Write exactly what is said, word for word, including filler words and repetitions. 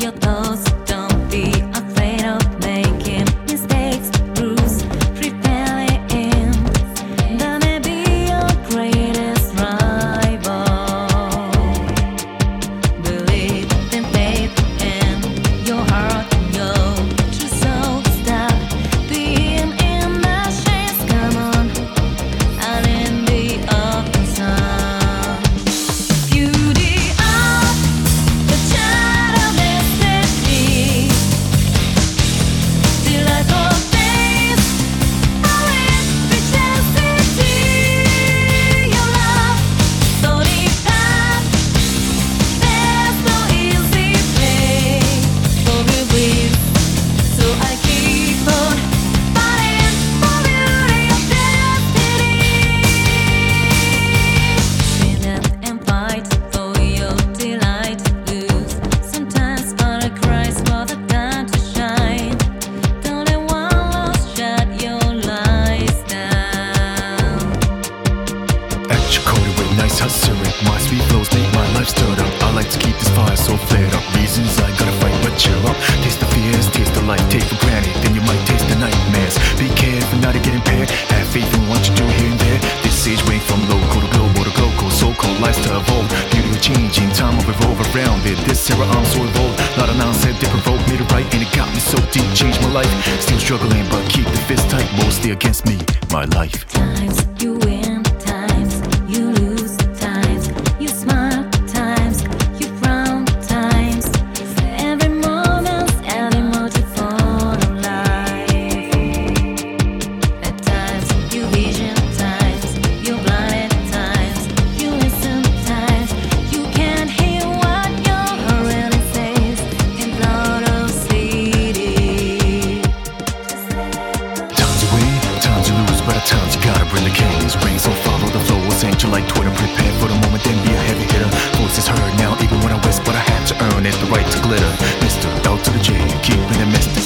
your thoughts. Don't be afraid of making mistakes. Bruce, prepare him. That may be your greatest rival. Believe in faith and your heart, your true soul. Stop being in the shades. Come on, and in the open sun. Beauty of the child of destiny. Delightful days, how it reaches city. Your love, so deep that there's no easy way for me with. So I keep on fighting for beauty of destiny. Stand up and fight for your delight. Lose sometimes, but I cries for the time to shine. Don't let one loss shut your lights down. Extra coated with nice hot syrup. My sweet flows make my life stirred up. I like to keep this fire so flared up. Reasons I gotta fight, but cheer up. Taste the fears, taste the life. Take for granted, then you might taste the nightmares. Be careful not to get impaired. Have faith in what you do here and there. This age went from local to global to global. So-called lives to evolve. Beauty is changing, time will revolve around it. This era I'm so evolved. Lot of nonsense that provoked me to write, and it got me so deep, changed my life. Still struggling, but keep the fist tight. Mostly against me, my life. Times you win, times you lose, times you smile, times you frown, times every moment's an emoji for life. At times you vision, times you blind, at times you listen, times you can't hear what your heart really says in blood of city. Times you win, times you lose, but at times you gotta bring the canes. Rain, so follow the flow, ain't you like Twitter? Prepare for the moment, then be a heavy hitter. Voices heard now, even when I whisper, I had to earn it, the right to glitter. Mister L to the J, keeping it mystic.